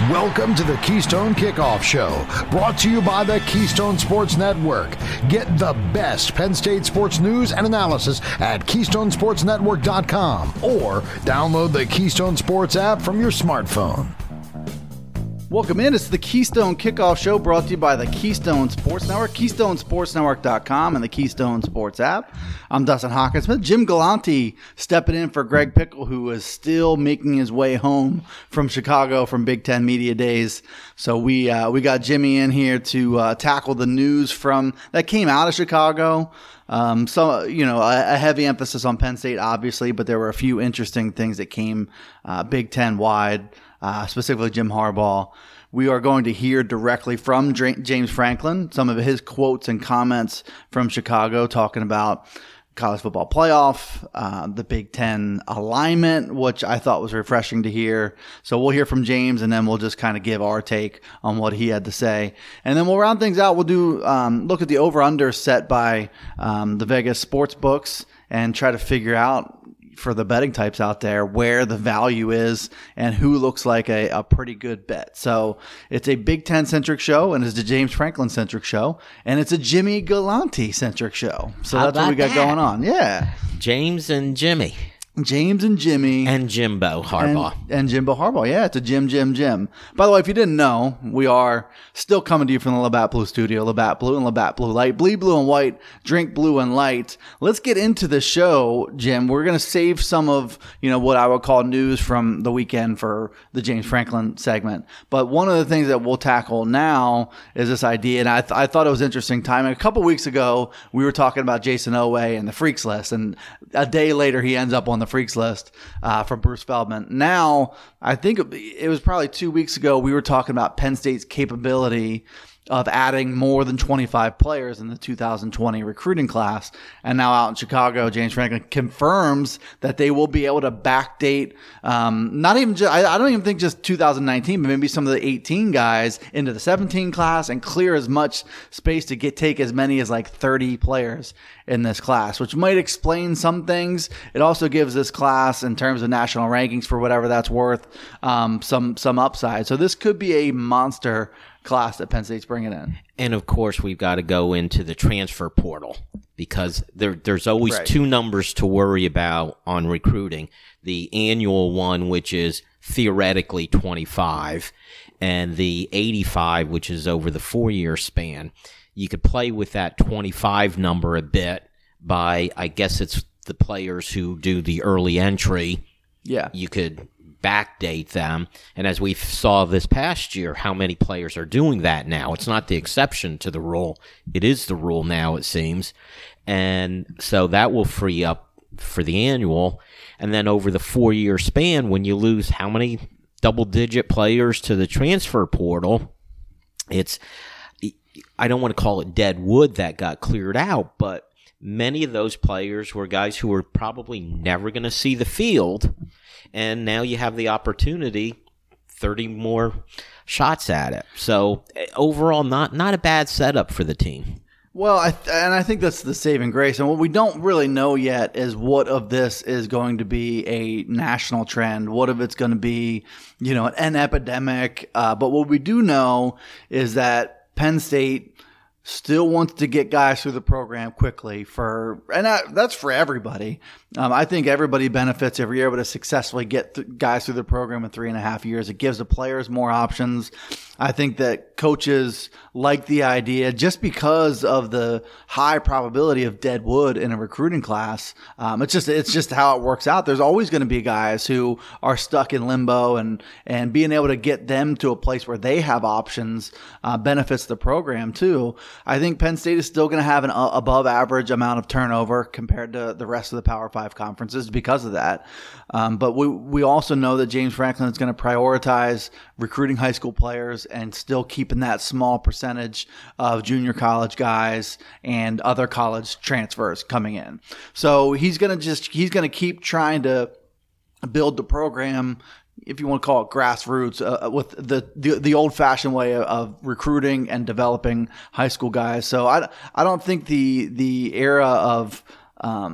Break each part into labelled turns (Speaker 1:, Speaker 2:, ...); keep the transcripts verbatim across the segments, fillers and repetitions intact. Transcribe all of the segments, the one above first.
Speaker 1: Welcome to the Keystone Kickoff Show, brought to you by the Keystone Sports Network. Get the best Penn State sports news and analysis at keystone sports network dot com or download the Keystone Sports app from your smartphone.
Speaker 2: Welcome in. It's the Keystone Kickoff Show brought to you by the Keystone Sports Network, keystone sports network dot com, and the Keystone Sports app. I'm Dustin Hawkinsmith. Jim Galante stepping in for Greg Pickle, who is still making his way home from Chicago from Big Ten Media Days. So we uh, we got Jimmy in here to uh, tackle the news from that came out of Chicago. Um, so, you know, a, a heavy emphasis on Penn State, obviously, but there were a few interesting things that came uh, Big Ten wide. Uh, specifically Jim Harbaugh. We are going to hear directly from Dr- James Franklin, some of his quotes and comments from Chicago talking about college football playoff, uh, the Big Ten alignment, which I thought was refreshing to hear. So we'll hear from James, and then we'll just kind of give our take on what he had to say. And then we'll round things out. We'll do um, look at the over-under set by um, the Vegas sports books and try to figure out, for the betting types out there, where the value is and who looks like a, a pretty good bet. So it's a Big Ten centric show, and it's a James Franklin centric show, and it's a Jimmy Galante centric show. So
Speaker 3: How
Speaker 2: that's what we got
Speaker 3: that?
Speaker 2: going on. Yeah.
Speaker 3: James and Jimmy.
Speaker 2: James and Jimmy.
Speaker 3: And Jimbo Harbaugh.
Speaker 2: And, and Jimbo Harbaugh. Yeah, it's a Jim, Jim, Jim. By the way, if you didn't know, we are still coming to you from the Labatt Blue studio. Labatt Blue and Labatt Blue Light. Bleed blue and white. Drink blue and light. Let's get into the show, Jim. We're going to save some of, you know, what I would call news from the weekend for the James Franklin segment. But one of the things that we'll tackle now is this idea, and I, th- I thought it was interesting timing. A couple weeks ago, we were talking about Jason Oweh and the Freaks list, and a day later, he ends up on the Freaks list uh, from Bruce Feldman. Now, I think it was probably two weeks ago, we were talking about Penn State's capability of adding more than twenty-five players in the two thousand twenty recruiting class. And now out in Chicago, James Franklin confirms that they will be able to backdate, um, not even just, I, I don't even think just two thousand nineteen, but maybe some of the eighteen guys into the seventeen class and clear as much space to get take as many as like thirty players in this class, which might explain some things. It also gives this class, in terms of national rankings for whatever that's worth, um, some some upside. So this could be a monster class that Penn State's bringing in.
Speaker 3: And, of course, we've got to go into the transfer portal because there, there's always
Speaker 2: Right.
Speaker 3: two numbers to worry about on recruiting. The annual one, which is theoretically twenty-five, and the eighty-five, which is over the four-year span. You could play with that twenty-five number a bit by, I guess it's the players who do the early entry.
Speaker 2: Yeah.
Speaker 3: You could backdate them. And as we saw this past year, how many players are doing that now? It's not the exception to the rule. It is the rule now, it seems. And so that will free up for the annual. And then over the four-year span, when you lose how many double-digit players to the transfer portal, it's, I don't want to call it dead wood that got cleared out, but many of those players were guys who were probably never going to see the field. And now you have the opportunity, thirty more shots at it. So overall, not not a bad setup for the team.
Speaker 2: Well, I th- and I think that's the saving grace. And what we don't really know yet is what of this is going to be a national trend. What of it's going to be, you know, an epidemic. Uh, but what we do know is that Penn State still wants to get guys through the program quickly for, and that, that's for everybody. Um, I think everybody benefits if you're able to successfully get th- guys through the program in three and a half years. It gives the players more options. I think that coaches like the idea just because of the high probability of dead wood in a recruiting class. Um, it's just, it's just how it works out. There's always going to be guys who are stuck in limbo, and, and being able to get them to a place where they have options uh, benefits the program too. I think Penn State is still going to have an uh, above average amount of turnover compared to the rest of the Power Five conferences because of that. Um, but we, we also know that James Franklin is going to prioritize recruiting high school players and still keeping that small percentage of junior college guys and other college transfers coming in. So he's going to just, he's going to keep trying to build the program, if you want to call it grassroots, uh, with the, the, the old fashioned way of, of recruiting and developing high school guys. So I, I don't think the, the era of, um,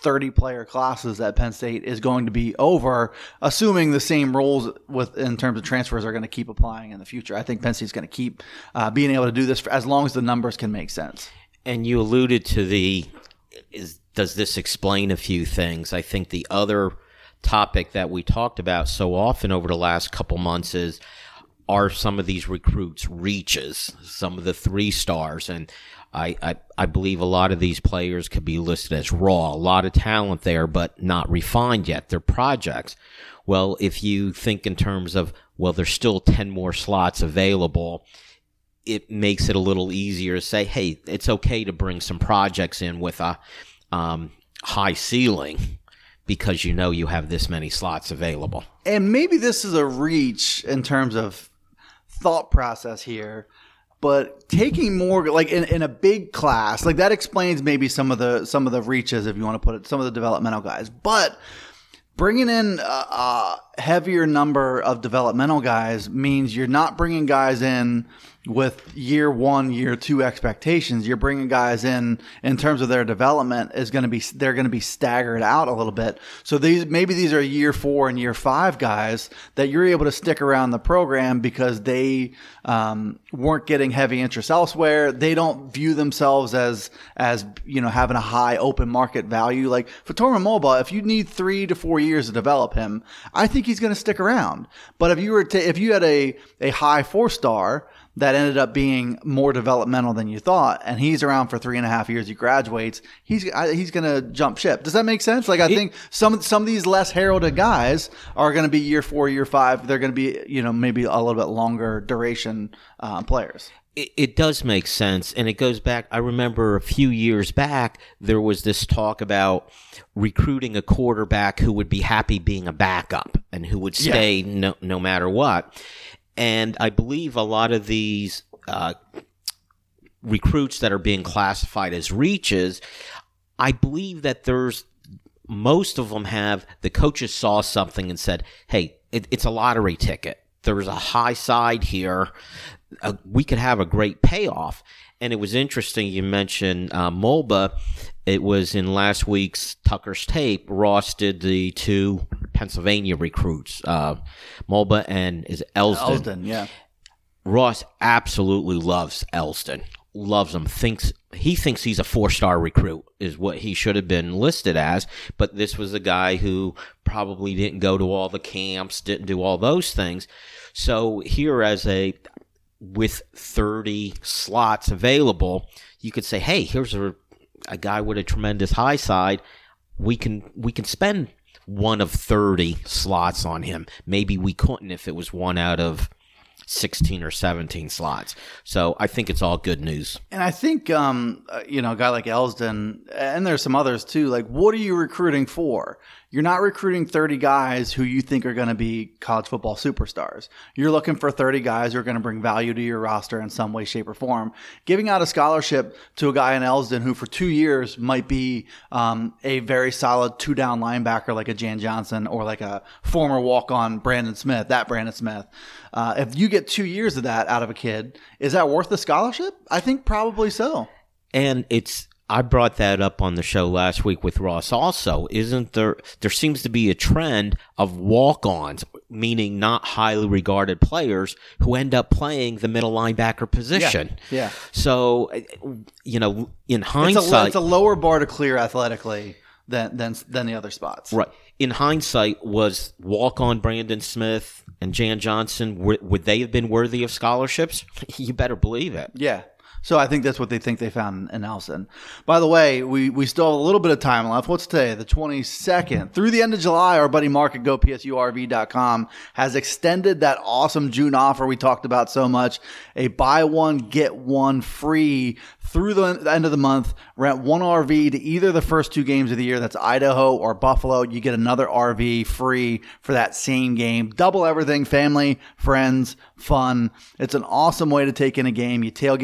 Speaker 2: thirty-player classes that Penn State is going to be over, assuming the same rules with in terms of transfers are going to keep applying in the future. I think Penn State's going to keep uh, being able to do this for, as long as the numbers can make sense.
Speaker 3: And you alluded to the, is, does this explain a few things? I think the other topic that we talked about so often over the last couple months is, are some of these recruits reaches, some of the three stars? And I, I, I believe a lot of these players could be listed as raw, a lot of talent there, but not refined yet. They're projects. Well, if you think in terms of, well, there's still ten more slots available, it makes it a little easier to say, hey, it's okay to bring some projects in with a um, high ceiling because you know you have this many slots available.
Speaker 2: And maybe this is a reach in terms of thought process here, but taking more like in, in a big class, like that explains maybe some of the some of the reaches, if you want to put it, some of the developmental guys. But bringing in a, a heavier number of developmental guys means you're not bringing guys in with year one, year two expectations. You're bringing guys in in terms of their development is going to be, they're going to be staggered out a little bit. So these, maybe these are year four and year five guys that you're able to stick around the program because they um, weren't getting heavy interest elsewhere. They don't view themselves as, as, you know, having a high open market value. Like for Torman Mulba, if you need three to four years to develop him, I think he's going to stick around. But if you were to, if you had a, a high four star that ended up being more developmental than you thought, and he's around for three and a half years, he graduates, he's he's going to jump ship. Does that make sense? Like I it, think some some of these less heralded guys are going to be year four, year five. They're going to be, you know, maybe a little bit longer duration uh, players.
Speaker 3: It, it does make sense, and it goes back. I remember a few years back, there was this talk about recruiting a quarterback who would be happy being a backup and who would stay yeah. no, no matter what. And I believe a lot of these uh, recruits that are being classified as reaches, I believe that there's most of them have the coaches saw something and said, hey, it, it's a lottery ticket. There's a high side here. Uh, we could have a great payoff. And it was interesting you mentioned uh, Mulba. It was in last week's Tucker's Tape. Ross did the two Pennsylvania recruits, uh, Mulba and is Elston.
Speaker 2: Elston, yeah.
Speaker 3: Ross absolutely loves Elston. Loves him. Thinks he thinks he's a four-star recruit is what he should have been listed as. But this was a guy who probably didn't go to all the camps, didn't do all those things. So here, as a with thirty slots available, you could say, hey, here's a, a guy with a tremendous high side. We can we can spend one of thirty slots on him. Maybe we couldn't if it was one out of sixteen or seventeen slots. So I think it's all good news.
Speaker 2: And I think, um, you know, a guy like Elston, and there's some others too, like what are you recruiting for? You're not recruiting thirty guys who you think are going to be college football superstars. You're looking for thirty guys who are going to bring value to your roster in some way, shape, or form. Giving out a scholarship to a guy in Elston who for two years might be um, a very solid two-down linebacker like a Jan Johnson or like a former walk-on Brandon Smith, that Brandon Smith. Uh, if you get two years of that out of a kid, is that worth the scholarship? I think probably so.
Speaker 3: And it's I brought that up on the show last week with Ross also. Isn't there, there seems to be a trend of walk-ons, meaning not highly regarded players who end up playing the middle linebacker position.
Speaker 2: Yeah. yeah.
Speaker 3: So, you know, in hindsight.
Speaker 2: It's a, it's a lower bar to clear athletically than, than, than the other spots.
Speaker 3: Right. In hindsight, was walk-on Brandon Smith and Jan Johnson, would, would they have been worthy of scholarships? You better believe it.
Speaker 2: Yeah. So I think that's what they think they found in Elston. By the way, we, we still have a little bit of time left. What's today? The twenty-second. Through the end of July, our buddy Mark at go P S U R V dot com has extended that awesome June offer we talked about so much. A buy one, get one free through the end of the month. Rent one R V to either the first two games of the year. That's Idaho or Buffalo. You get another R V free for that same game. Double everything, family, friends, fun. It's an awesome way to take in a game. You tailgate for the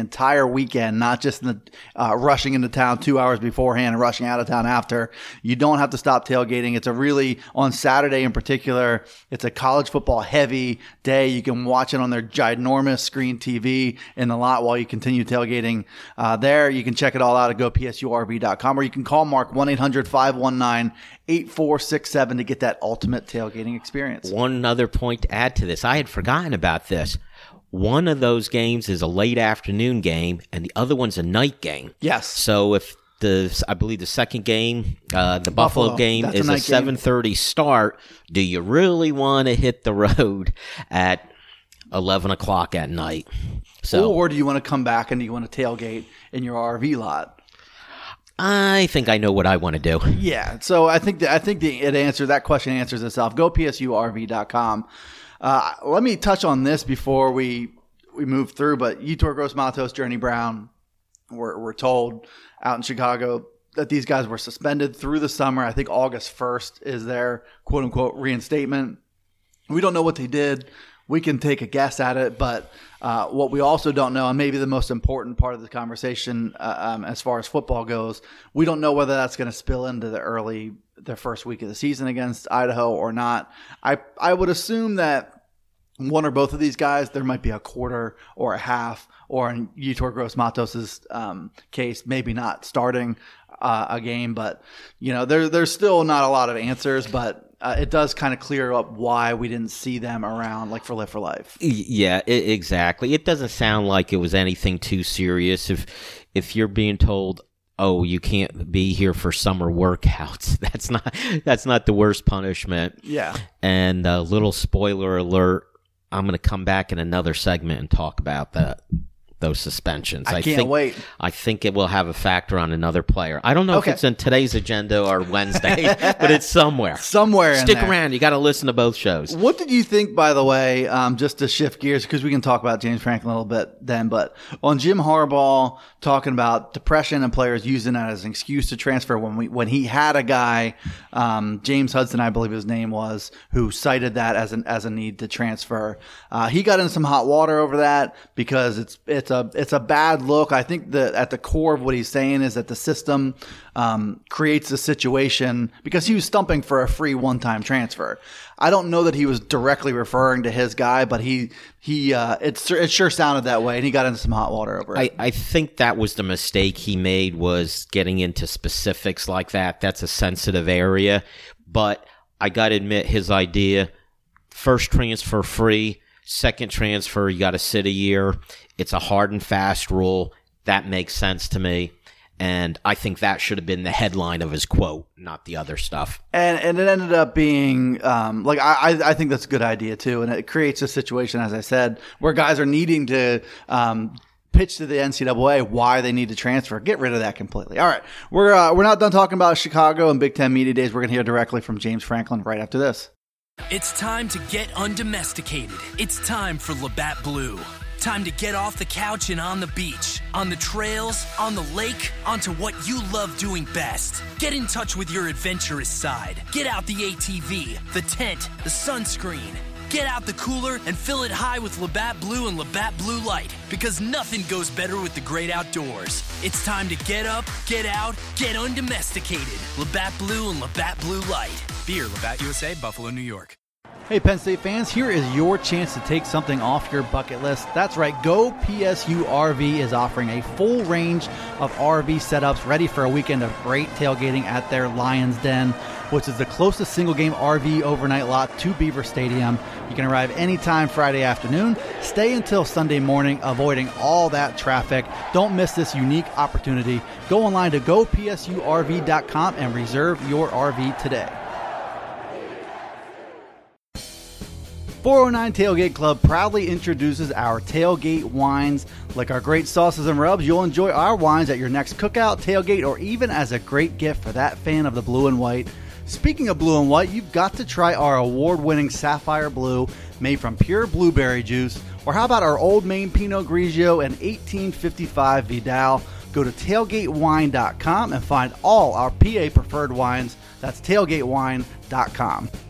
Speaker 2: entire weekend, not just in the uh, rushing into town two hours beforehand and rushing out of town after. You don't have to stop tailgating. It's a really, on Saturday in particular, it's a college football heavy day. You can watch it on their ginormous screen T V in the lot while you continue tailgating uh, there. You can check it all out at go P S U R V dot com, or you can call Mark one eight hundred five one nine eight four six seven to get that ultimate tailgating experience.
Speaker 3: One other point to add to this. I had forgotten about this. One of those games is a late afternoon game, and the other one's a night game.
Speaker 2: Yes.
Speaker 3: So if the, I believe the second game, uh, the Buffalo, Buffalo game, is a, a seven thirty start, do you really want to hit the road at eleven o'clock at night? So,
Speaker 2: or do you want to come back and do you want to tailgate in your R V lot?
Speaker 3: I think I know what I want to do.
Speaker 2: Yeah. So I think that, I think the, it answers that question answers itself. go P S U R V dot com. Uh, let me touch on this before we we move through. But Yetur Gross-Matos, Journey Brown, were were told out in Chicago that these guys were suspended through the summer. I think August first is their quote unquote reinstatement. We don't know what they did. We can take a guess at it, but uh, what we also don't know, and maybe the most important part of the conversation uh, um, as far as football goes, we don't know whether that's going to spill into the early, the first week of the season against Idaho or not. I I would assume that one or both of these guys, there might be a quarter or a half, or in Yetur Gross-Matos' um, case, maybe not starting uh, a game, but you know, there there's still not a lot of answers, but. Uh, it does kind of clear up why we didn't see them around, like for Live for Life.
Speaker 3: Yeah, it, exactly. It doesn't sound like it was anything too serious. If if you're being told, "Oh, you can't be here for summer workouts," that's not that's not the worst punishment.
Speaker 2: Yeah.
Speaker 3: And a little spoiler alert: I'm going to come back in another segment and talk about that. Those suspensions.
Speaker 2: I,
Speaker 3: I
Speaker 2: can't
Speaker 3: think,
Speaker 2: wait.
Speaker 3: I think it will have a factor on another player. I don't know
Speaker 2: okay.
Speaker 3: if it's in today's agenda or Wednesday, but it's somewhere.
Speaker 2: Somewhere in
Speaker 3: Stick
Speaker 2: there.
Speaker 3: around. You got to listen to both shows.
Speaker 2: What did you think, by the way, um, just to shift gears, because we can talk about James Franklin a little bit then, but on Jim Harbaugh talking about depression and players using that as an excuse to transfer when we when he had a guy, um, James Hudson, I believe his name was, who cited that as an as a need to transfer. Uh, he got in some hot water over that because it's it's a it's a bad look. I think that at the core of what he's saying is that the system um, creates a situation because he was stumping for a free one-time transfer. I don't know that he was directly referring to his guy, but he he uh, it, it sure sounded that way, and he got into some hot water over it.
Speaker 3: I, I think that was the mistake he made, was getting into specifics like that. That's a sensitive area, but I got to admit his idea, first transfer free, second transfer you got to sit a year. It's a hard and fast rule. That makes sense to me. And I think that should have been the headline of his quote, not the other stuff.
Speaker 2: And and it ended up being, um, like, I, I think that's a good idea, too. And it creates a situation, as I said, where guys are needing to um, pitch to the N C double A why they need to transfer. Get rid of that completely. All right. We're, uh, we're not done talking about Chicago and Big Ten Media Days. We're going to hear directly from James Franklin right after this.
Speaker 4: It's time to get undomesticated. It's time for Labatt Blue. Time to get off the couch and on the beach, on the trails, on the lake, onto what you love doing best. Get in touch with your adventurous side. Get out the A T V, the tent, the sunscreen. Get out the cooler and fill it high with Labatt Blue and Labatt Blue Light, because nothing goes better with the great outdoors. It's time to get up, get out, get undomesticated. Labatt Blue and Labatt Blue Light. Beer, Labatt U S A, Buffalo, New York.
Speaker 2: Hey, Penn State fans, here is your chance to take something off your bucket list. That's right, Go P S U R V is offering a full range of R V setups ready for a weekend of great tailgating at their Lions Den, which is the closest single-game R V overnight lot to Beaver Stadium. You can arrive anytime Friday afternoon, stay until Sunday morning, avoiding all that traffic. Don't miss this unique opportunity. Go online to go P S U R V dot com and reserve your R V today. four oh nine Tailgate Club proudly introduces our tailgate wines. Like our great sauces and rubs, you'll enjoy our wines at your next cookout, tailgate, or even as a great gift for that fan of the blue and white. Speaking of blue and white, you've got to try our award-winning Sapphire Blue made from pure blueberry juice. Or how about our Old Maine Pinot Grigio and eighteen fifty-five Vidal? Go to tailgate wine dot com and find all our P A preferred wines. That's tailgate wine dot com.